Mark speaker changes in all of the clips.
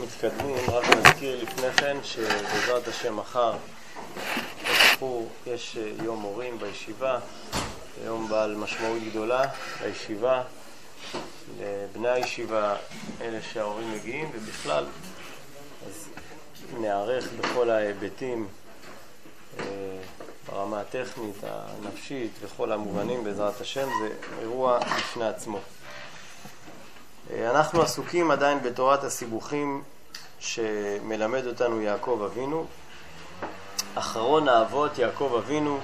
Speaker 1: מתקדמים, רק נזכיר לפני כן שבעזרת השם מחר יש יום מורים בישיבה, יום בעל משמעות גדולה לישיבה, לבני הישיבה, אלה שההורים מגיעים, ובכלל אז נערך בכל ההיבטים ברמה הטכנית, הנפשית וכל המובנים בעזרת השם. זה אירוע בפני עצמו. אנחנו עסוקים עדיין בתורת הסיבוכים שמלמד אותנו יעקב אבינו, אחרון האבות יעקב אבינו.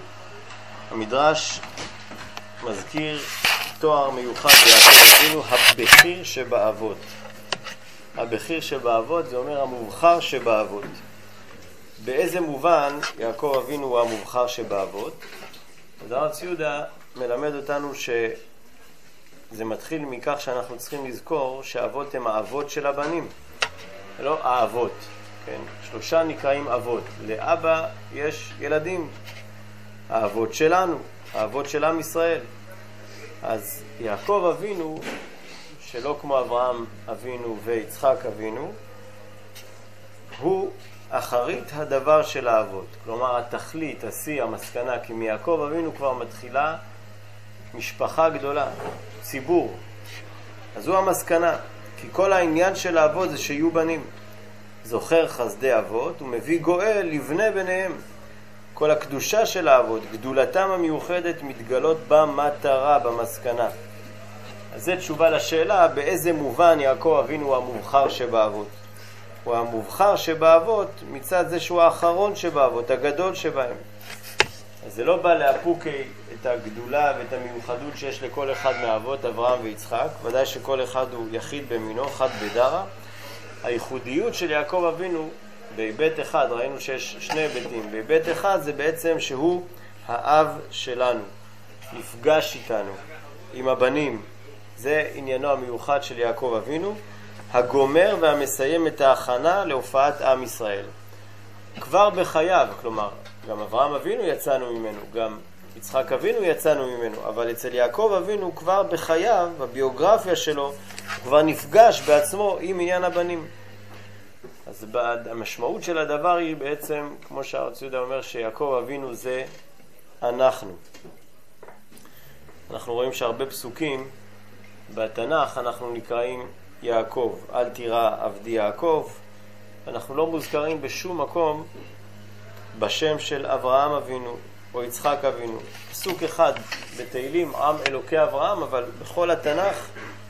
Speaker 1: המדרש מזכיר תואר מיוחד ביעקב אבינו, הבכיר שבאבות. הבכיר שבאבות זה אומר המובחר שבאבות. באיזה מובן יעקב אבינו הוא המובחר שבאבות? אז הרב ציודה מלמד אותנו שזה מתחיל מכך שאנחנו צריכים לזכור שהאבות הם האבות של הבנים, לא האבות, כן? שלושה נקראים אבות. לאבא יש ילדים, האבות שלנו, האבות של עם ישראל. אז יעקב אבינו, שלא כמו אברהם אבינו ויצחק אבינו, הוא אחרית הדבר של האבות. כלומר, התכלית, השיא, המסקנה, כי מיעקב אבינו כבר מתחילה משפחה גדולה, ציבור. אז הוא המסקנה, כי כל העניין של האבות זה שיהיו בנים. זוכר חסדי אבות ומביא גואל לבני ביניהם. כל הקדושה של האבות, גדולתם המיוחדת, מתגלות במטרה, במסקנה. אז זו תשובה לשאלה באיזה מובן יעקב אבינו הוא המובחר שבאבות. הוא המובחר שבאבות מצד זה שהוא האחרון שבאבות, הגדול שבהם. אז זה לא בא להפוקי את הגדולה ואת המיוחדות שיש לכל אחד מהאבות, אברהם ויצחק. ודאי שכל אחד הוא יחיד במינו, חד בדרה. הייחודיות של יעקב אבינו בהיבט אחד, ראינו שיש שני היבטים. בהיבט אחד זה בעצם שהוא האב שלנו, נפגש איתנו, עם הבנים. זה עניינו המיוחד של יעקב אבינו, הגומר והמסיים את ההכנה להופעת עם ישראל. כבר בחייו, כלומר, גם אברהם אבינו יצאנו ממנו, גם יצחק אבינו יצאנו ממנו, אבל אצל יעקב אבינו כבר בחייו, בביוגרפיה שלו, הוא כבר נפגש בעצמו עם עניין הבנים. אז המשמעות של הדבר היא בעצם, כמו שהרב ציודה אומר, שיעקב אבינו זה אנחנו. אנחנו רואים שהרבה פסוקים בתנ"ך אנחנו נקראים יעקב, אל תירא עבדי יעקב. אנחנו לא מוזכרים בשום מקום בשם של אברהם אבינו או יצחק אבינו. פסוק אחד בתהילים, עם אלוקי אברהם, אבל בכל התנ"ך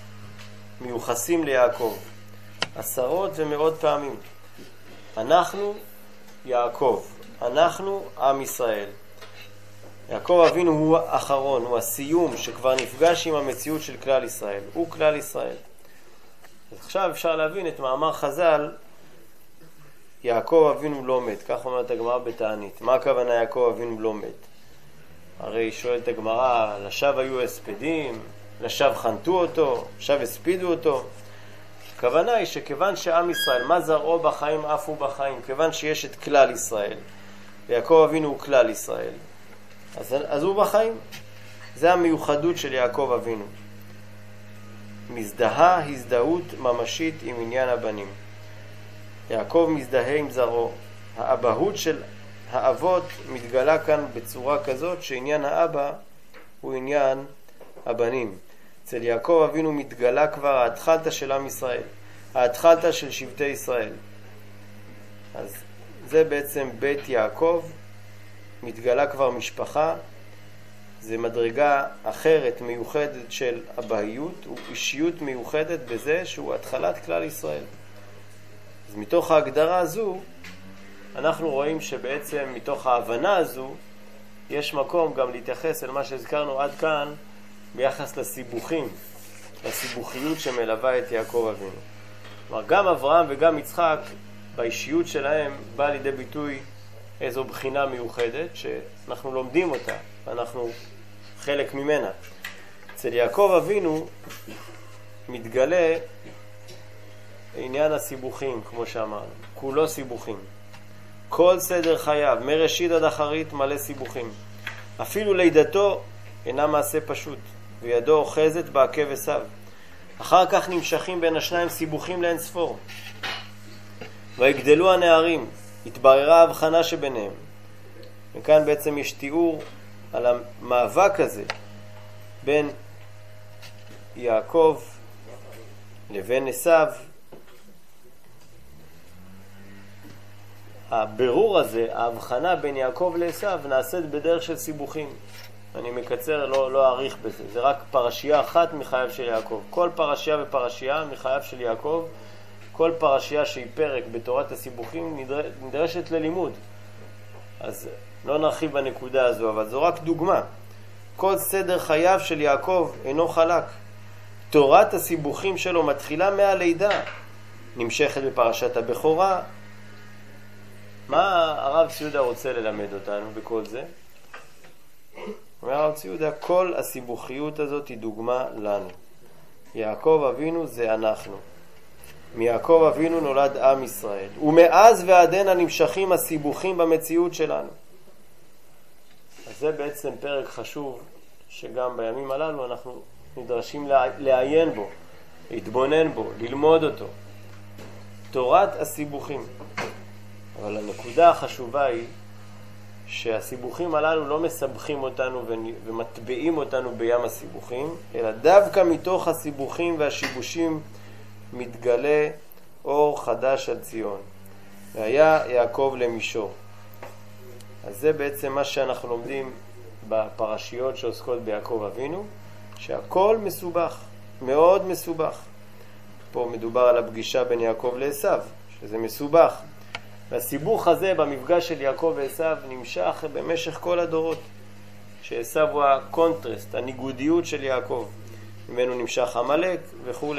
Speaker 1: מיוחסים ליעקב עשרות ומאות פעמים. אנחנו יעקב, אנחנו עם ישראל. יעקב אבינו הוא האחרון, הוא הסיום שכבר נפגש עם המציאות של כלל ישראל, הוא כלל ישראל. אז עכשיו אפשר להבין את מאמר חז"ל, יעקב אבינו לא מת, כך אומרת הגמרא בתענית. מה הכוונה יעקב אבינו לא מת? הרי שואלת הגמרא, לשווא היו הספדים, לשווא חנתו אותו, לשווא הספידו אותו. הכוונה היא שכיוון שעם ישראל, מה זרעו בחיים אף הוא בחיים, כיוון שיש את כלל ישראל, ויעקב אבינו הוא כלל ישראל, אז הוא בחיים. זה המיוחדות של יעקב אבינו. מזדהה הזדהות ממשית עם עניין הבנים. יעקב מזדהה עם זרעו. האבהות של האבות מתגלה כאן בצורה כזאת שעניין האבא הוא עניין הבנים. אצל יעקב אבינו מתגלה כבר ההתחלתה של עם ישראל, ההתחלתה של שבטי ישראל. אז זה בעצם בית יעקב, מתגלה כבר משפחה. זה מדרגה אחרת מיוחדת של אבהיות, הוא אישיות מיוחדת בזה שהוא התחלת כלל ישראל. אז מתוך ההגדרה הזו אנחנו רואים שבעצם מתוך ההבנה הזו יש מקום גם להתייחס אל מה שהזכרנו עד כאן ביחס לסיבוכים, לסיבוכיות שמלווה את יעקב אבינו. כלומר, גם אברהם וגם יצחק באישיות שלהם בא לידי ביטוי איזו בחינה מיוחדת שאנחנו לומדים אותה, ואנחנו חלק ממנה. אצל יעקב אבינו מתגלה עניין הסיבוכים, כמו שאמרנו, כולו סיבוכים. כל סדר חייו, מראשית עד אחרית, מלא סיבוכים. אפילו לידתו אינה מעשה פשוט, וידו אוחזת בעקב עשיו. אחר כך נמשכים בין השניים סיבוכים לאין ספור. ויגדלו הנערים, התבררה ההבחנה שביניהם. וכאן בעצם יש תיאור על המאבק הזה בין יעקב לבין עשיו. הבירור הזה, ההבחנה בין יעקב לעשיו, נעשית בדרך של סיבוכים. אני מקצר, לא אעריך בזה. זה רק פרשייה אחת מחייו של יעקב. כל פרשייה ופרשייה מחייו של יעקב, כל פרשייה שהיא פרק בתורת הסיבוכים נדרשת ללימוד. אז לא נרחיב בנקודה הזו, אבל זו רק דוגמה. כל סדר חייו של יעקב אינו חלק. תורת הסיבוכים שלו מתחילה מהלידה, נמשכת בפרשת הבכורה. מה הרב ציודה רוצה ללמד אותנו בכל זה? אומר הרב ציודה, כל הסיבוכיות הזאת היא דוגמה לנו. יעקב אבינו זה אנחנו. מיעקב אבינו נולד עם ישראל, ומאז ועד הנה נמשכים הסיבוכים במציאות שלנו. אז זה בעצם פרק חשוב שגם בימים הללו אנחנו נדרשים לעיין בו, להתבונן בו, ללמוד אותו. תורת הסיבוכים. אבל הנקודה החשובה היא שהסיבוכים הללו לא מסבכים אותנו ומטבעים אותנו בים הסיבוכים, אלא דווקא מתוך הסיבוכים והשיבושים מתגלה אור חדש על ציון. והיה יעקב למישור. אז זה בעצם מה שאנחנו לומדים בפרשיות שעוסקות ביעקב אבינו, שהכל מסובך, מאוד מסובך. פה מדובר על הפגישה בין יעקב לעשיו, שזה מסובך. והסיבוך הזה במפגש של יעקב ועשיו נמשך במשך כל הדורות. שעשיו הוא הקונטרסט, הניגודיות של יעקב. ממנו נמשך עמלק וכו'.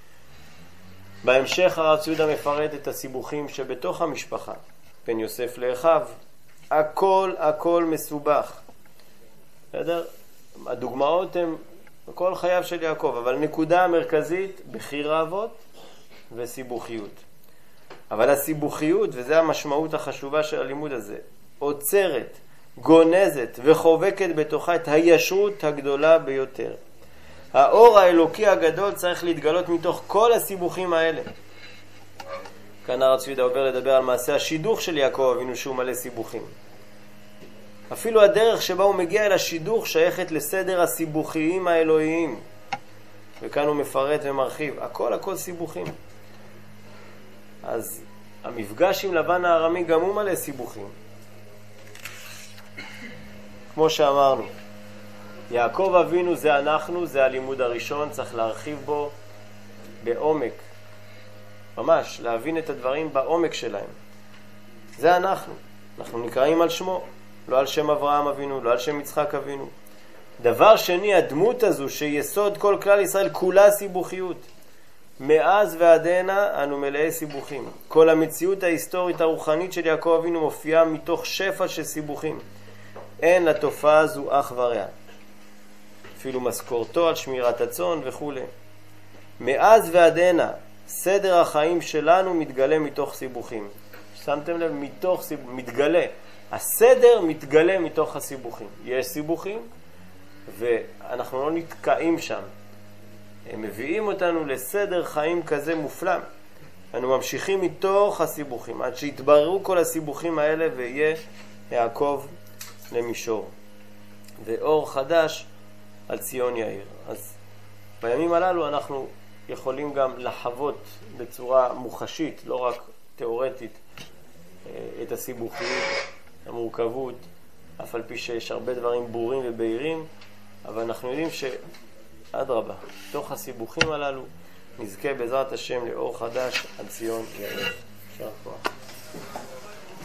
Speaker 1: בהמשך הרב ציודה מפרט את הסיבוכים שבתוך המשפחה, בין יוסף לאחיו. הכל מסובך. בסדר? הדוגמאות הן בכל חייו של יעקב, אבל נקודה המרכזית, בחיר אבות וסיבוכיות. אבל הסיבוכיות, וזו המשמעות החשובה של הלימוד הזה, עוצרת, גונזת וחובקת בתוכה את הישרות הגדולה ביותר. האור האלוקי הגדול צריך להתגלות מתוך כל הסיבוכים האלה. כאן הרב ציודה עובר לדבר על מעשה השידוך של יעקב אבינו שהוא מלא סיבוכים. אפילו הדרך שבה הוא מגיע אל השידוך שייכת לסדר הסיבוכיים האלוהיים. וכאן הוא מפרט ומרחיב. הכל סיבוכים. אז המפגש עם לבן הארמי גם הוא מלא סיבוכים. כמו שאמרנו, יעקב אבינו זה אנחנו, זה הלימוד הראשון, צריך להרחיב בו בעומק. ממש, להבין את הדברים בעומק שלהם. זה אנחנו נקראים על שמו, לא על שם אברהם אבינו, לא על שם יצחק אבינו. דבר שני, הדמות הזו שיסוד כל כלל ישראל כולה סיבוכיות. מאז ועד הנה אנו מלאי סיבוכים. כל המציאות ההיסטורית הרוחנית של יעקב אבינו מופיעה מתוך שפע של סיבוכים. אין לתופעה הזו אח ורע. אפילו משכורתו על שמירת הצאן וכו'. מאז ועד הנה סדר החיים שלנו מתגלה מתוך סיבוכים. שמתם לב? מתגלה. הסדר מתגלה מתוך הסיבוכים. יש סיבוכים ואנחנו לא נתקעים שם. הם מביאים אותנו לסדר חיים כזה מופלא. אנו ממשיכים מתוך הסיבוכים עד שיתבררו כל הסיבוכים האלה ויהיה יעקב למישור. ואור חדש על ציון יאיר. אז בימים הללו אנחנו יכולים גם לחוות בצורה מוחשית, לא רק תיאורטית, את הסיבוכיות, המורכבות, אף על פי שיש הרבה דברים ברורים ובהירים, אבל אנחנו יודעים שאדרבה, תוך הסיבוכים הללו נזכה בעזרת השם לאור חדש על ציון יאיר. יישר כוח.